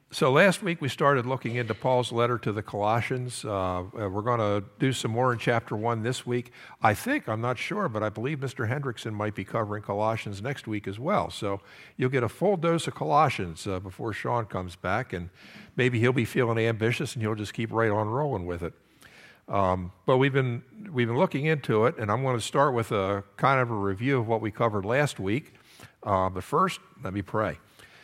So last week we started looking into Paul's letter to the Colossians. We're going to do some more in chapter 1 this week. I'm not sure, but I believe Mr. Hendrickson might be covering Colossians next week as well. So you'll get a full dose of Colossians before Sean comes back, and maybe he'll be feeling ambitious and he'll just keep right on rolling with it. But we've been looking into it, and I'm going to start with a kind of a review of what we covered last week. But first, let me pray.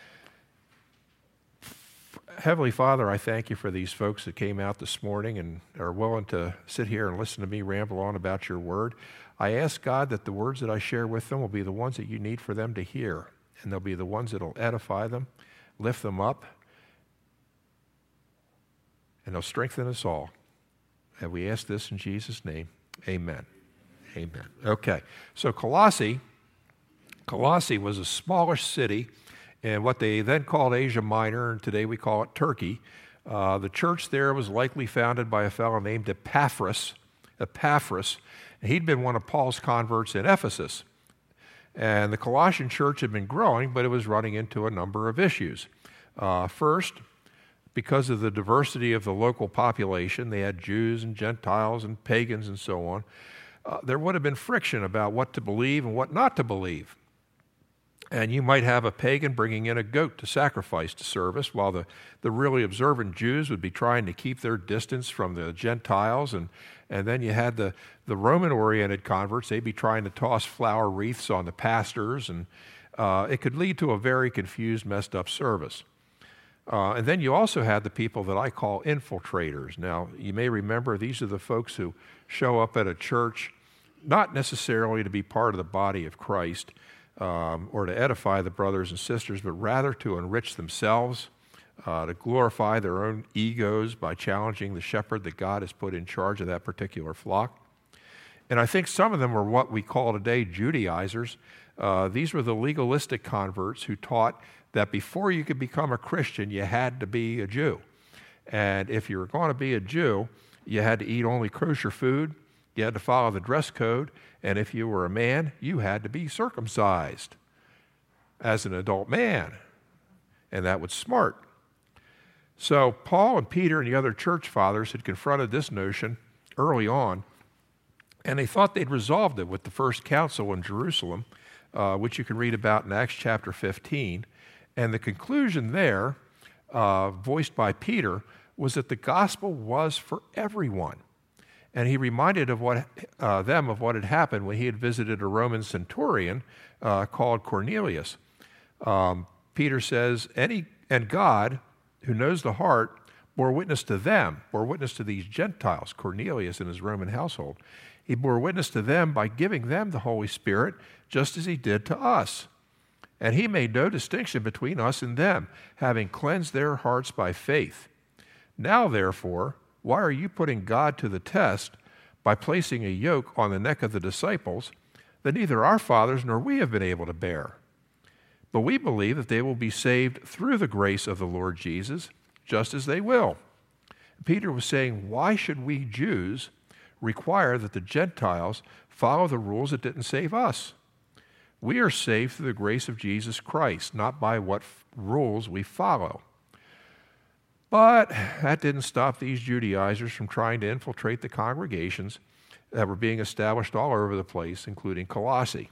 Heavenly Father, I thank you for these folks that came out this morning and are willing to sit here and listen to me ramble on about your word. I ask, God, that the words that I share with them will be the ones that you need for them to hear, and they'll be the ones that will edify them, lift them up, and they'll strengthen us all. And we ask this in Jesus' name. Amen. Amen. Okay, so Colossae was a smallish city in what they then called Asia Minor, and today we call it Turkey. The church there was likely founded by a fellow named Epaphras. He'd been one of Paul's converts in Ephesus. And the Colossian church had been growing, but it was running into a number of issues. First, because of the diversity of the local population, they had Jews and Gentiles and pagans and so on, there would have been friction about what to believe and what not to believe. And you might have a pagan bringing in a goat to sacrifice to service, while the really observant Jews would be trying to keep their distance from the Gentiles. And then you had the Roman-oriented converts. They'd be trying to toss flower wreaths on the pastors, and it could lead to a very confused, messed up service. And then you also had the people that I call infiltrators. Now, you may remember these are the folks who show up at a church not necessarily to be part of the body of Christ, or to edify the brothers and sisters, but rather to enrich themselves, to glorify their own egos by challenging the shepherd that God has put in charge of that particular flock. And I think some of them were what we call today Judaizers. These were the legalistic converts who taught that before you could become a Christian, you had to be a Jew. And if you were going to be a Jew, you had to eat only kosher food, you had to follow the dress code, and if you were a man, you had to be circumcised as an adult man. And that was smart. So Paul and Peter and the other church fathers had confronted this notion early on, and they thought they'd resolved it with the first council in Jerusalem, which you can read about in Acts chapter 15. And the conclusion there, voiced by Peter, was that the gospel was for everyone. And he reminded them of what had happened when he had visited a Roman centurion called Cornelius. Peter says, and God, who knows the heart, bore witness to them, bore witness to these Gentiles, Cornelius and his Roman household. He bore witness to them by giving them the Holy Spirit, just as he did to us. And he made no distinction between us and them, having cleansed their hearts by faith. Now, therefore, why are you putting God to the test by placing a yoke on the neck of the disciples that neither our fathers nor we have been able to bear? But we believe that they will be saved through the grace of the Lord Jesus, just as they will. Peter was saying, why should we Jews require that the Gentiles follow the rules that didn't save us? We are saved through the grace of Jesus Christ, not by what rules we follow. But that didn't stop these Judaizers from trying to infiltrate the congregations that were being established all over the place, including Colossae.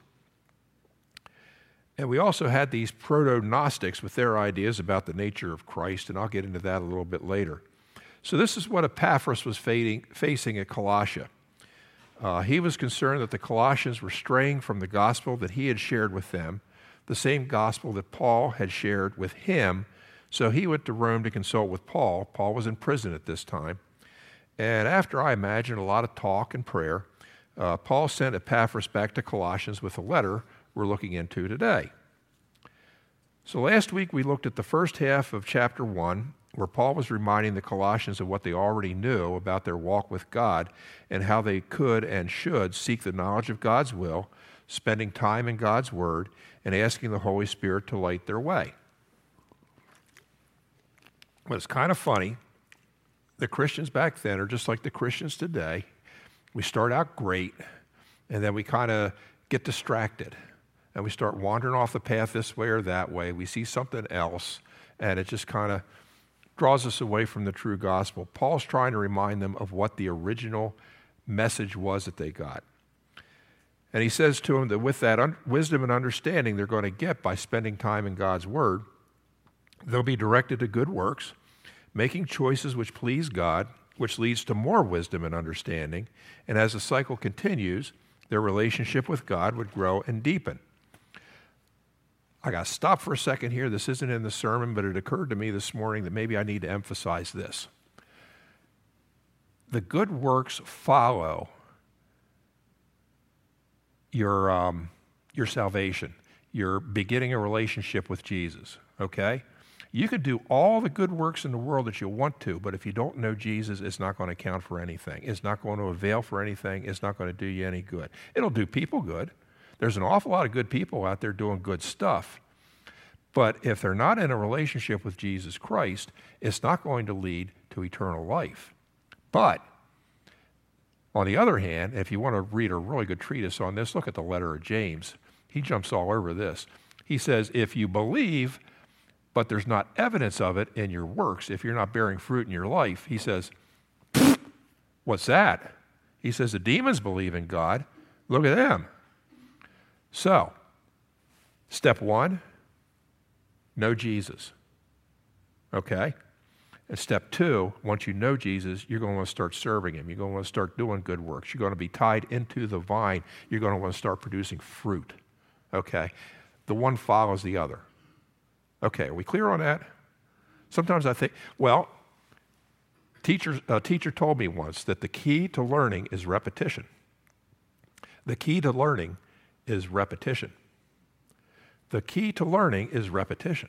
And we also had these proto-Gnostics with their ideas about the nature of Christ, and I'll get into that a little bit later. So this is what Epaphras was facing at Colossae. He was concerned that the Colossians were straying from the gospel that he had shared with them, the same gospel that Paul had shared with him. So he went to Rome to consult with Paul. Paul was in prison at this time. And after, I imagine, a lot of talk and prayer, Paul sent Epaphras back to Colossians with a letter we're looking into today. So last week we looked at the first half of chapter 1, where Paul was reminding the Colossians of what they already knew about their walk with God and how they could and should seek the knowledge of God's will, spending time in God's Word, and asking the Holy Spirit to light their way. But it's kind of funny. The Christians back then are just like the Christians today. We start out great, and then we kind of get distracted, and we start wandering off the path this way or that way. We see something else, and it just kind of draws us away from the true gospel. Paul's trying to remind them of what the original message was that they got. And he says to them that with that wisdom and understanding they're going to get by spending time in God's Word, they'll be directed to good works, making choices which please God, which leads to more wisdom and understanding. And as the cycle continues, their relationship with God would grow and deepen. I got to stop for a second here. This isn't in the sermon, but it occurred to me this morning that maybe I need to emphasize this. The good works follow your salvation. You're beginning a relationship with Jesus, okay? You could do all the good works in the world that you want to, but if you don't know Jesus, it's not going to count for anything. It's not going to avail for anything. It's not going to do you any good. It'll do people good. There's an awful lot of good people out there doing good stuff. But if they're not in a relationship with Jesus Christ, it's not going to lead to eternal life. But on the other hand, if you want to read a really good treatise on this, look at the letter of James. He jumps all over this. He says, if you believe, but there's not evidence of it in your works, if you're not bearing fruit in your life, he says, what's that? He says, the demons believe in God. Look at them. So, step one, know Jesus. Okay? And step two, once you know Jesus, you're going to want to start serving him. You're going to want to start doing good works. You're going to be tied into the vine. You're going to want to start producing fruit. Okay? The one follows the other. Okay, are we clear on that? Sometimes I think, well, a teacher told me once that the key to learning is repetition. The key to learning is repetition. The key to learning is repetition.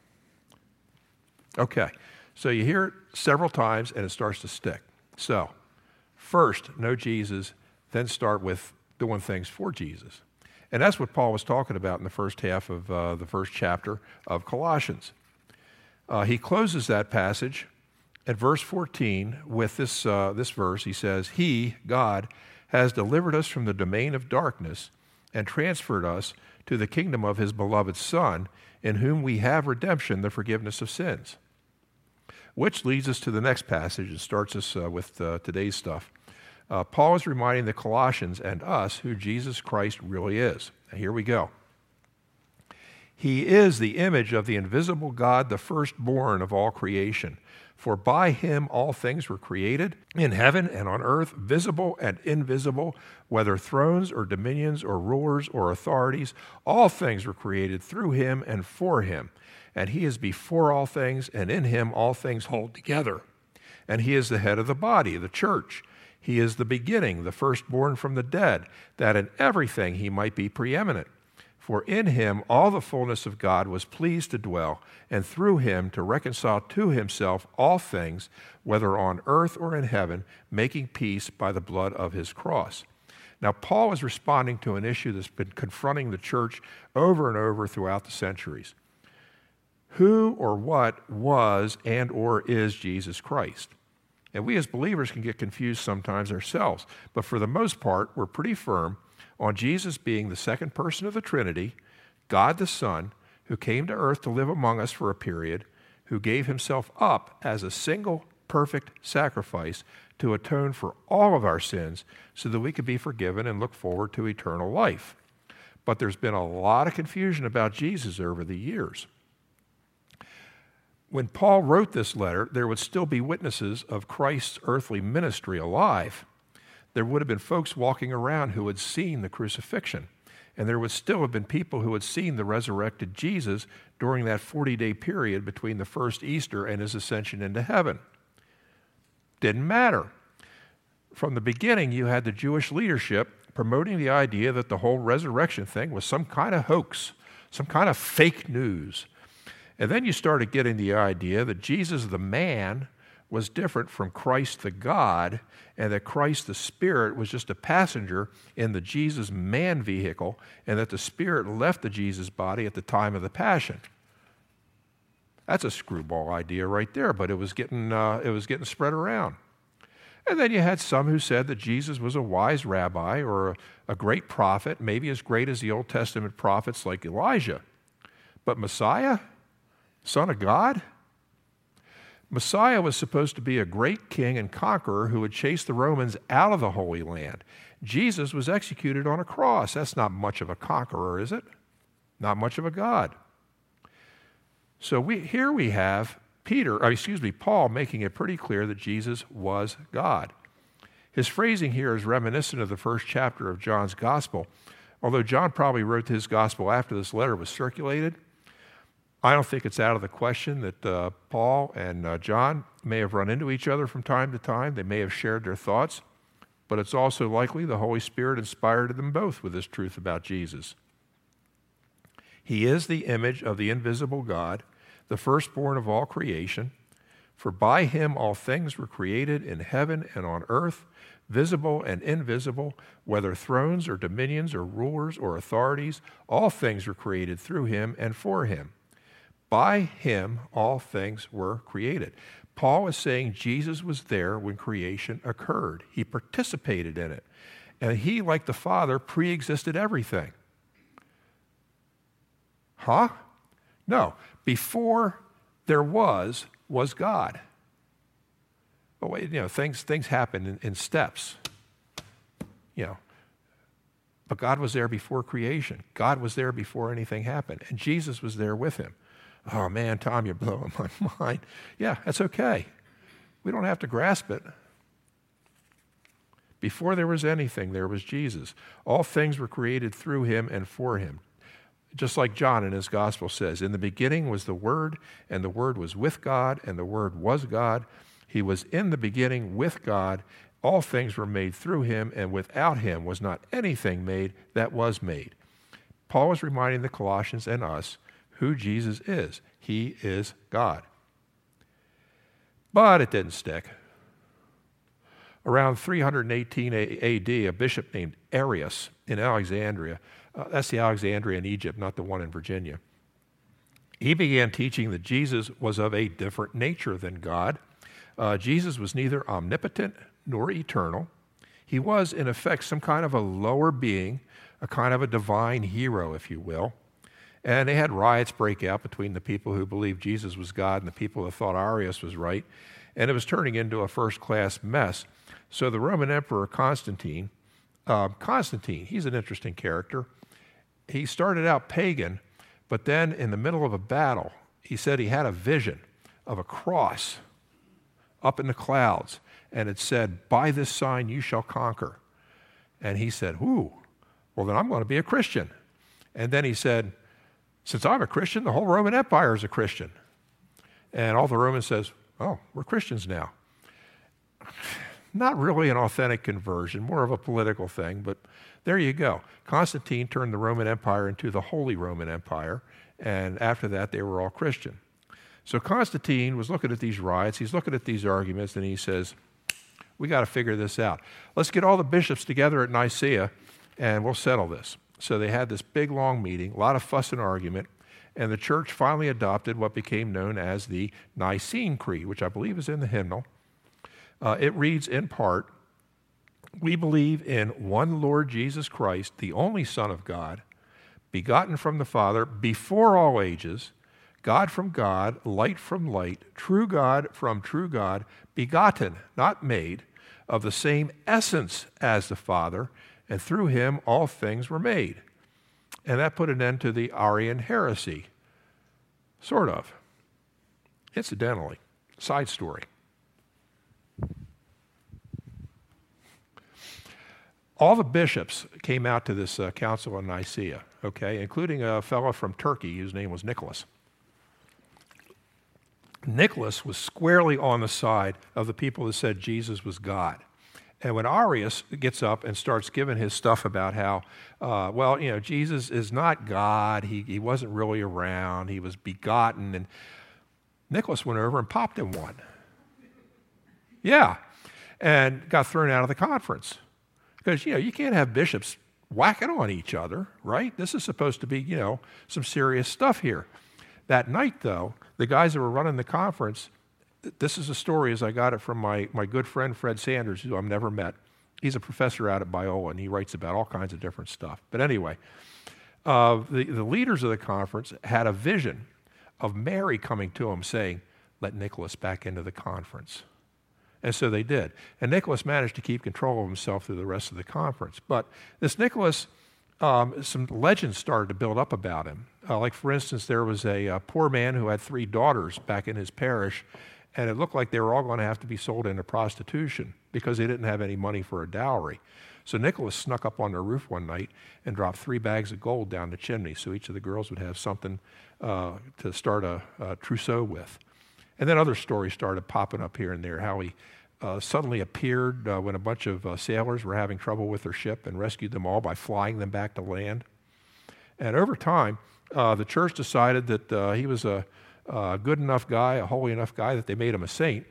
Okay, so you hear it several times and it starts to stick. So, first, know Jesus, then start with doing things for Jesus. And that's what Paul was talking about in the first half of the first chapter of Colossians. He closes that passage at verse 14 with this verse. He says, He, God, has delivered us from the domain of darkness and transferred us to the kingdom of His beloved Son, in whom we have redemption, the forgiveness of sins. Which leads us to the next passage and starts us with today's stuff. Paul is reminding the Colossians and us who Jesus Christ really is. Now, here we go. He is the image of the invisible God, the firstborn of all creation. For by him all things were created, in heaven and on earth, visible and invisible, whether thrones or dominions or rulers or authorities. All things were created through him and for him. And he is before all things, and in him all things hold together. And he is the head of the body, the church. He is the beginning, the firstborn from the dead, that in everything he might be preeminent. For in him all the fullness of God was pleased to dwell, and through him to reconcile to himself all things, whether on earth or in heaven, making peace by the blood of his cross. Now, Paul is responding to an issue that's been confronting the church over and over throughout the centuries. Who or what was and or is Jesus Christ? And we as believers can get confused sometimes ourselves, but for the most part, we're pretty firm on Jesus being the second person of the Trinity, God the Son, who came to earth to live among us for a period, who gave himself up as a single perfect sacrifice to atone for all of our sins so that we could be forgiven and look forward to eternal life. But there's been a lot of confusion about Jesus over the years. When Paul wrote this letter, there would still be witnesses of Christ's earthly ministry alive. There would have been folks walking around who had seen the crucifixion, and there would still have been people who had seen the resurrected Jesus during that 40-day period between the first Easter and his ascension into heaven. Didn't matter. From the beginning, you had the Jewish leadership promoting the idea that the whole resurrection thing was some kind of hoax, some kind of fake news. And then you started getting the idea that Jesus the man was different from Christ the God, and that Christ the Spirit was just a passenger in the Jesus man vehicle, and that the Spirit left the Jesus body at the time of the Passion. That's a screwball idea right there, but it was getting spread around. And then you had some who said that Jesus was a wise rabbi or a great prophet, maybe as great as the Old Testament prophets like Elijah. But Messiah? Son of God? Messiah was supposed to be a great king and conqueror who would chase the Romans out of the Holy Land. Jesus was executed on a cross. That's not much of a conqueror, is it? Not much of a God. So here we have Paul making it pretty clear that Jesus was God. His phrasing here is reminiscent of the first chapter of John's gospel. Although John probably wrote his gospel after this letter was circulated, I don't think it's out of the question that Paul and John may have run into each other from time to time. They may have shared their thoughts, but it's also likely the Holy Spirit inspired them both with this truth about Jesus. He is the image of the invisible God, the firstborn of all creation. For by him all things were created in heaven and on earth, visible and invisible, whether thrones or dominions or rulers or authorities, all things were created through him and for him. By him all things were created. Paul is saying Jesus was there when creation occurred. He participated in it. And he, like the Father, pre-existed everything. Huh? No. Before there was God. But wait, things happen in steps. But God was there before creation. God was there before anything happened. And Jesus was there with him. Oh man, Tom, you're blowing my mind. Yeah, that's okay. We don't have to grasp it. Before there was anything, there was Jesus. All things were created through him and for him. Just like John in his gospel says, in the beginning was the Word, and the Word was with God, and the Word was God. He was in the beginning with God. All things were made through him, and without him was not anything made that was made. Paul is reminding the Colossians and us who Jesus is. He is God. But it didn't stick. Around 318 AD, a bishop named Arius in Alexandria, that's the Alexandria in Egypt, not the one in Virginia, he began teaching that Jesus was of a different nature than God. Jesus was neither omnipotent nor eternal. He was, in effect, some kind of a lower being, a kind of a divine hero, if you will. And they had riots break out between the people who believed Jesus was God and the people who thought Arius was right. And it was turning into a first-class mess. So the Roman Emperor Constantine, he's an interesting character. He started out pagan, but then in the middle of a battle, he said he had a vision of a cross up in the clouds. And it said, by this sign you shall conquer. And he said, ooh, well then I'm going to be a Christian. And then he said, since I'm a Christian, the whole Roman Empire is a Christian. And all the Romans says, oh, we're Christians now. Not really an authentic conversion, more of a political thing, but there you go. Constantine turned the Roman Empire into the Holy Roman Empire, and after that they were all Christian. So Constantine was looking at these riots, he's looking at these arguments, and he says, we got to figure this out. Let's get all the bishops together at Nicaea, and we'll settle this. So they had this big, long meeting, a lot of fuss and argument, and the church finally adopted what became known as the Nicene Creed, which I believe is in the hymnal. It reads in part, we believe in one Lord Jesus Christ, the only Son of God, begotten from the Father before all ages, God from God, light from light, true God from true God, begotten, not made, of the same essence as the Father, and through him all things were made. And that put an end to the Arian heresy. Sort of. Incidentally, side story. All the bishops came out to this council in Nicaea, okay, including a fellow from Turkey whose name was Nicholas. Nicholas was squarely on the side of the people that said Jesus was God. And when Arius gets up and starts giving his stuff about how, Jesus is not God, he wasn't really around, he was begotten, and Nicholas went over and popped him one. Yeah, and got thrown out of the conference. Because, you can't have bishops whacking on each other, right? This is supposed to be, some serious stuff here. That night, though, the guys that were running the conference, this is a story as I got it from my good friend Fred Sanders, who I've never met. He's a professor out at Biola, and he writes about all kinds of different stuff. But anyway, the leaders of the conference had a vision of Mary coming to him saying, let Nicholas back into the conference. And so they did. And Nicholas managed to keep control of himself through the rest of the conference. But this Nicholas, some legends started to build up about him. Like, for instance, there was a poor man who had 3 daughters back in his parish, and it looked like they were all going to have to be sold into prostitution because they didn't have any money for a dowry. So Nicholas snuck up on their roof one night and dropped 3 bags of gold down the chimney so each of the girls would have something to start a trousseau with. And then other stories started popping up here and there, how he suddenly appeared when a bunch of sailors were having trouble with their ship and rescued them all by flying them back to land. And over time, the church decided that he was a good enough guy, a holy enough guy, that they made him a saint.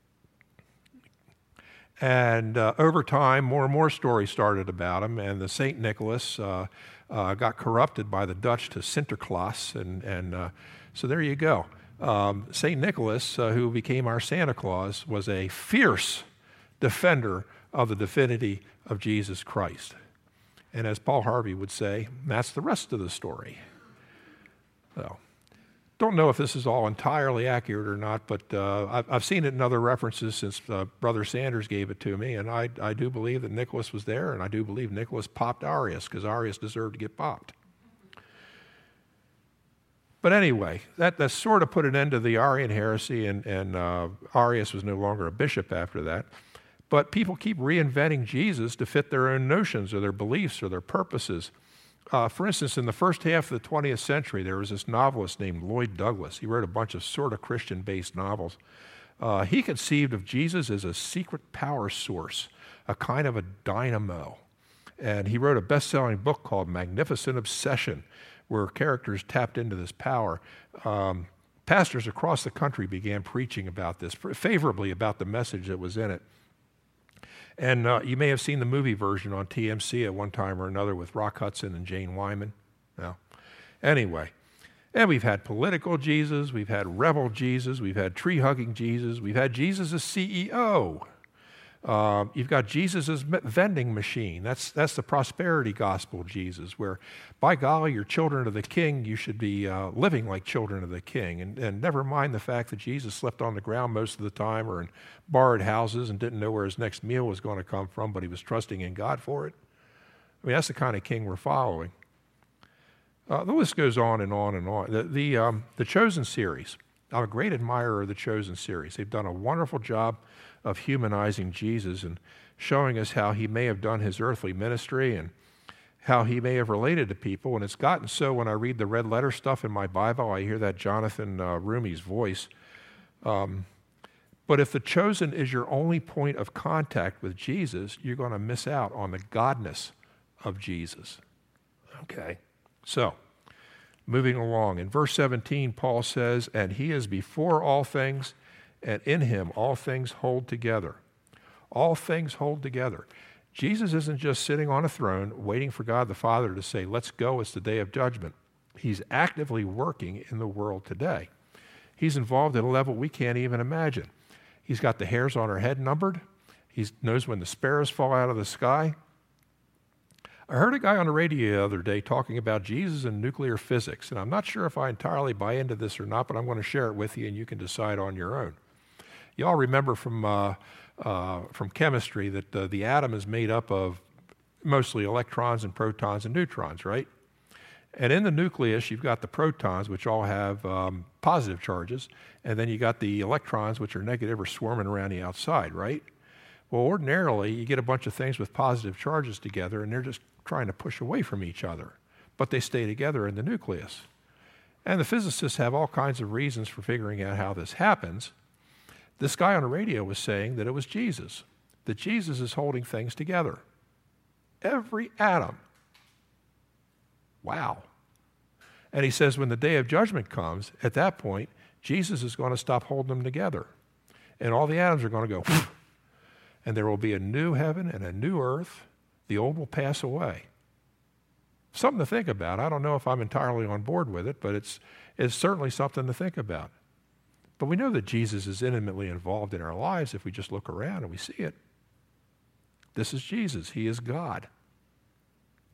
And over time, more and more stories started about him, and the St. Nicholas got corrupted by the Dutch to Sinterklaas, and so there you go. St. Nicholas, who became our Santa Claus, was a fierce defender of the divinity of Jesus Christ. And as Paul Harvey would say, that's the rest of the story. So, don't know if this is all entirely accurate or not, but I've seen it in other references since Brother Sanders gave it to me, and I do believe that Nicholas was there, and I do believe Nicholas popped Arius, because Arius deserved to get popped. But anyway, that sort of put an end to the Arian heresy, and Arius was no longer a bishop after that. But people keep reinventing Jesus to fit their own notions or their beliefs or their purposes. For instance, in the first half of the 20th century, there was this novelist named Lloyd Douglas. He wrote a bunch of sort of Christian-based novels. He conceived of Jesus as a secret power source, a kind of a dynamo. And he wrote a best-selling book called Magnificent Obsession, where characters tapped into this power. Pastors across the country began preaching about this, favorably about the message that was in it. And you may have seen the movie version on TMC at one time or another with Rock Hudson and Jane Wyman. No. Anyway, and we've had political Jesus, we've had rebel Jesus, we've had tree-hugging Jesus, we've had Jesus as CEO. You've got Jesus as vending machine. That's the prosperity gospel Jesus, where, by golly, you're children of the King. You should be living like children of the King. And never mind the fact that Jesus slept on the ground most of the time or in borrowed houses and didn't know where his next meal was going to come from, but he was trusting in God for it. I mean, that's the kind of king we're following. The list goes on and on and on. The Chosen series. I'm a great admirer of the Chosen series. They've done a wonderful job of humanizing Jesus and showing us how he may have done his earthly ministry and how he may have related to people. And it's gotten so when I read the red letter stuff in my Bible, I hear that Jonathan Rumi's voice. But if the Chosen is your only point of contact with Jesus, you're going to miss out on the godness of Jesus. Okay, so moving along. In verse 17, Paul says, "And he is before all things, and in him all things hold together." All things hold together. Jesus isn't just sitting on a throne waiting for God the Father to say, let's go, it's the day of judgment. He's actively working in the world today. He's involved at a level we can't even imagine. He's got the hairs on our head numbered. He knows when the sparrows fall out of the sky. I heard a guy on the radio the other day talking about Jesus and nuclear physics, and I'm not sure if I entirely buy into this or not, but I'm going to share it with you and you can decide on your own. You all remember from chemistry that the atom is made up of mostly electrons and protons and neutrons, right? And in the nucleus, you've got the protons, which all have positive charges, and then you got the electrons, which are negative or swarming around the outside, right? Well, ordinarily, you get a bunch of things with positive charges together, and they're just trying to push away from each other, but they stay together in the nucleus. And the physicists have all kinds of reasons for figuring out how this happens. This guy on the radio was saying that it was Jesus, that Jesus is holding things together. Every atom. Wow. And he says when the day of judgment comes, at that point, Jesus is going to stop holding them together. And all the atoms are going to go, and there will be a new heaven and a new earth. The old will pass away. Something to think about. I don't know if I'm entirely on board with it, but it's certainly something to think about. But we know that Jesus is intimately involved in our lives if we just look around and we see it. This is Jesus. He is God.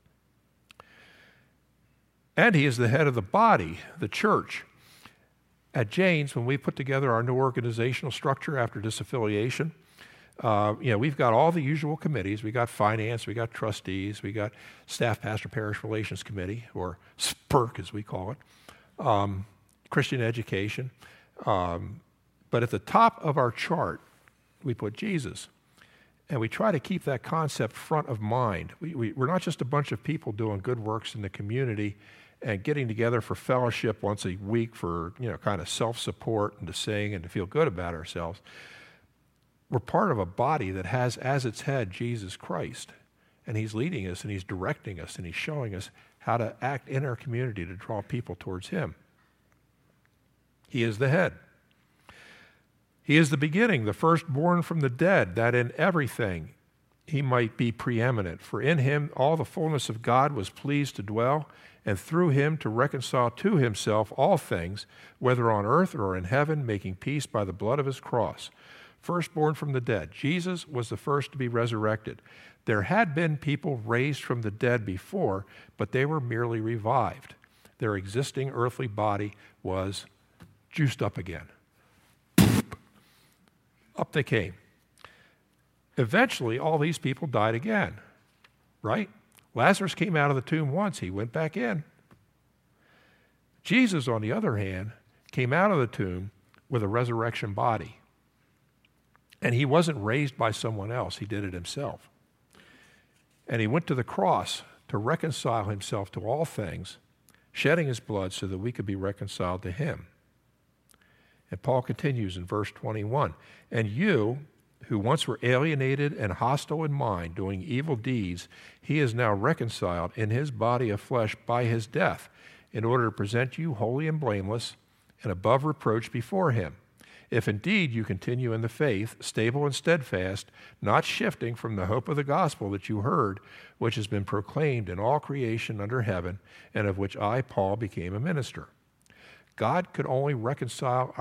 And he is the head of the body, the church. At Janes, when we put together our new organizational structure after disaffiliation, we've got all the usual committees. We got finance, we got trustees, we got staff pastor parish relations committee, or SPERC as we call it, Christian education. But at the top of our chart, we put Jesus. And we try to keep that concept front of mind. We're not just a bunch of people doing good works in the community and getting together for fellowship once a week for, kind of self-support and to sing and to feel good about ourselves. We're part of a body that has as its head Jesus Christ. And he's leading us and he's directing us and he's showing us how to act in our community to draw people towards him. He is the head. He is the beginning, the firstborn from the dead, that in everything he might be preeminent. For in him all the fullness of God was pleased to dwell, and through him to reconcile to himself all things, whether on earth or in heaven, making peace by the blood of his cross. Firstborn from the dead. Jesus was the first to be resurrected. There had been people raised from the dead before, but they were merely revived. Their existing earthly body was juiced up again. Up they came. Eventually, all these people died again, right? Lazarus came out of the tomb once. He went back in. Jesus, on the other hand, came out of the tomb with a resurrection body. And he wasn't raised by someone else. He did it himself. And he went to the cross to reconcile himself to all things, shedding his blood so that we could be reconciled to him. And Paul continues in verse 21, and you, who once were alienated and hostile in mind, doing evil deeds, he is now reconciled in his body of flesh by his death, in order to present you holy and blameless and above reproach before him. If indeed you continue in the faith, stable and steadfast, not shifting from the hope of the gospel that you heard, which has been proclaimed in all creation under heaven, and of which I, Paul, became a minister. God could only reconcile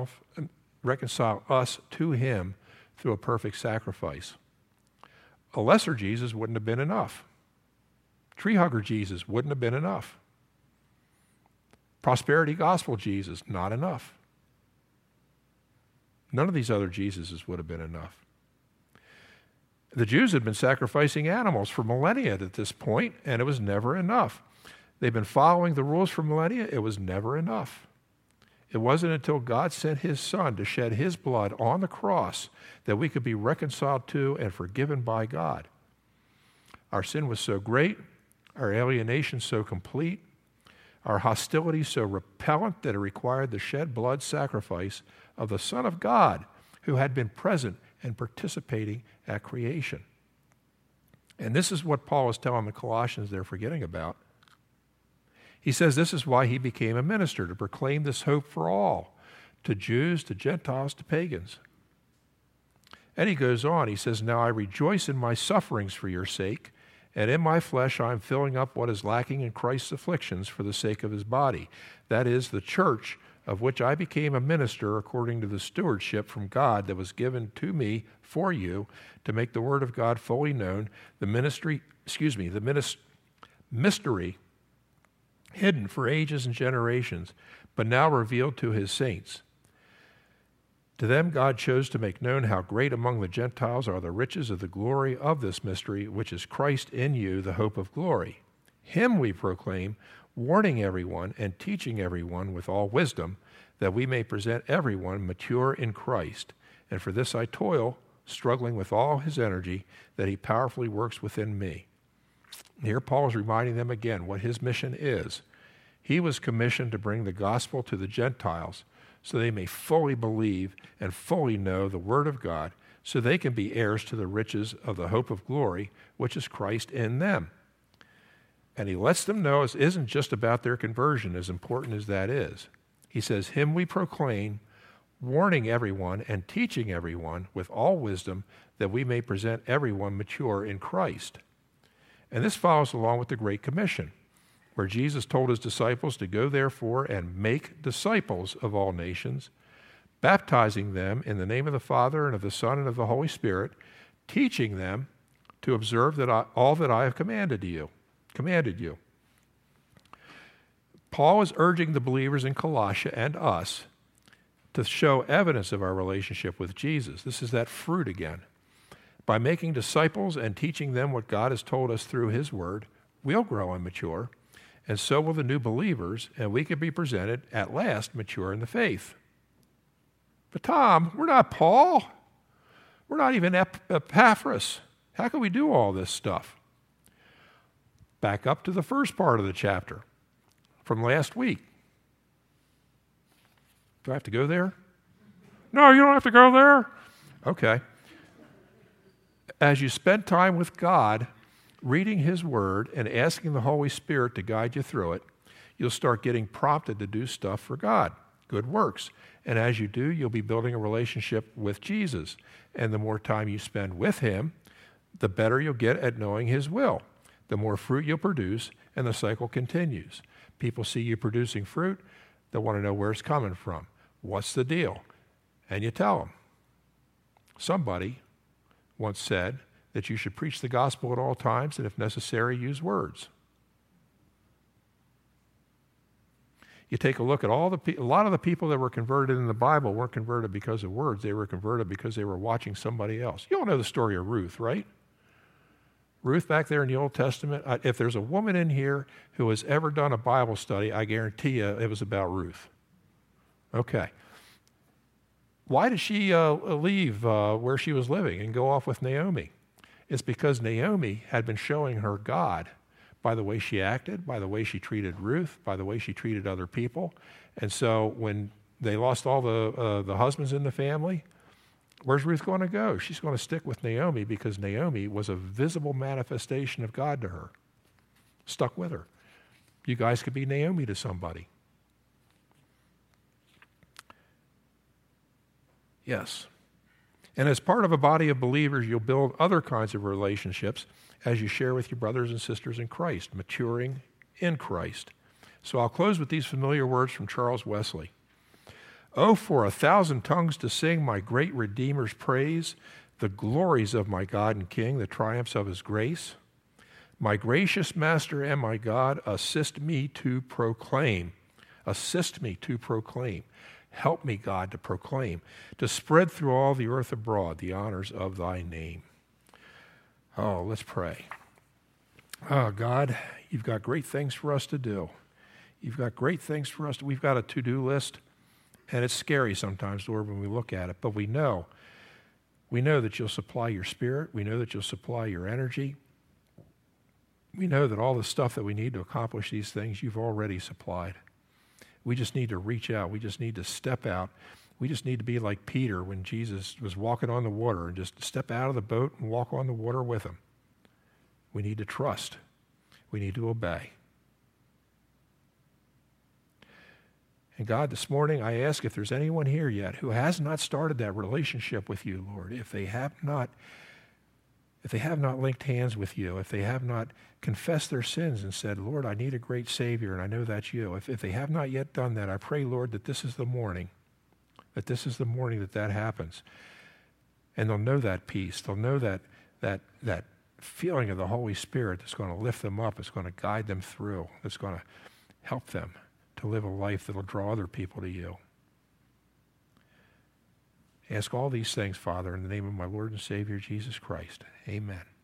us to him through a perfect sacrifice. A lesser Jesus wouldn't have been enough. Tree hugger Jesus wouldn't have been enough. Prosperity gospel Jesus, not enough. None of these other Jesuses would have been enough. The Jews had been sacrificing animals for millennia at this point, and it was never enough. They've been following the rules for millennia. It was never enough. It wasn't until God sent his Son to shed his blood on the cross that we could be reconciled to and forgiven by God. Our sin was so great, our alienation so complete, our hostility so repellent that it required the shed blood sacrifice of the Son of God who had been present and participating at creation. And this is what Paul is telling the Colossians they're forgetting about. He says this is why he became a minister, to proclaim this hope for all, to Jews, to Gentiles, to pagans. And he goes on, he says, now I rejoice in my sufferings for your sake, and in my flesh I am filling up what is lacking in Christ's afflictions for the sake of his body, that is, the church, of which I became a minister according to the stewardship from God that was given to me for you, to make the word of God fully known, the mystery hidden for ages and generations, but now revealed to his saints. To them God chose to make known how great among the Gentiles are the riches of the glory of this mystery, which is Christ in you, the hope of glory. Him we proclaim, warning everyone and teaching everyone with all wisdom, that we may present everyone mature in Christ. And for this I toil, struggling with all his energy, that he powerfully works within me. Here Paul is reminding them again what his mission is. He was commissioned to bring the gospel to the Gentiles so they may fully believe and fully know the word of God, so they can be heirs to the riches of the hope of glory, which is Christ in them. And he lets them know it isn't just about their conversion, as important as that is. He says, him we proclaim, warning everyone and teaching everyone with all wisdom, that we may present everyone mature in Christ. And this follows along with the Great Commission, where Jesus told his disciples to go therefore and make disciples of all nations, baptizing them in the name of the Father and of the Son and of the Holy Spirit, teaching them to observe all that I have commanded you. Paul is urging the believers in Colossae and us to show evidence of our relationship with Jesus. This is that fruit again. By making disciples and teaching them what God has told us through his word, we'll grow and mature, and so will the new believers, and we can be presented at last mature in the faith. But Tom, we're not Paul. We're not even Epaphras. How can we do all this stuff? Back up to the first part of the chapter from last week. Do I have to go there? No, you don't have to go there. Okay. As you spend time with God, reading his word and asking the Holy Spirit to guide you through it, you'll start getting prompted to do stuff for God, good works. And as you do, you'll be building a relationship with Jesus. And the more time you spend with him, the better you'll get at knowing his will. The more fruit you'll produce, and the cycle continues. People see you producing fruit, they want to know where it's coming from. What's the deal? And you tell them. Somebody once said that you should preach the gospel at all times, and if necessary, use words. You take a look at a lot of the people that were converted in the Bible weren't converted because of words. They were converted because they were watching somebody else. You all know the story of Ruth, right? Ruth back there in the Old Testament. If there's a woman in here who has ever done a Bible study, I guarantee you it was about Ruth. Okay. Why did she leave where she was living and go off with Naomi? It's because Naomi had been showing her God by the way she acted, by the way she treated Ruth, by the way she treated other people. And so when they lost all the husbands in the family, where's Ruth going to go? She's going to stick with Naomi because Naomi was a visible manifestation of God to her. Stuck with her. You guys could be Naomi to somebody. Yes. And as part of a body of believers, you'll build other kinds of relationships as you share with your brothers and sisters in Christ, maturing in Christ. So I'll close with these familiar words from Charles Wesley. Oh, for 1,000 tongues to sing my great Redeemer's praise, the glories of my God and King, the triumphs of his grace. My gracious Master and my God, assist me to proclaim. Assist me to proclaim. Help me, God, to proclaim, to spread through all the earth abroad the honors of thy name. Oh, let's pray. Oh, God, you've got great things for us to do. You've got great things for us. We've got a to-do list, and it's scary sometimes, Lord, when we look at it. But we know that you'll supply your spirit. We know that you'll supply your energy. We know that all the stuff that we need to accomplish these things, you've already supplied. We just need to reach out. We just need to step out. We just need to be like Peter when Jesus was walking on the water and just step out of the boat and walk on the water with him. We need to trust. We need to obey. And God, this morning I ask if there's anyone here yet who has not started that relationship with you, Lord, if they have not linked hands with you, if they have not confessed their sins and said, Lord, I need a great Savior, and I know that's you. If they have not yet done that, I pray, Lord, that this is the morning that happens. And they'll know that peace. They'll know that feeling of the Holy Spirit that's going to lift them up, that's going to guide them through, that's going to help them to live a life that will draw other people to you. Ask all these things, Father, in the name of my Lord and Savior, Jesus Christ. Amen.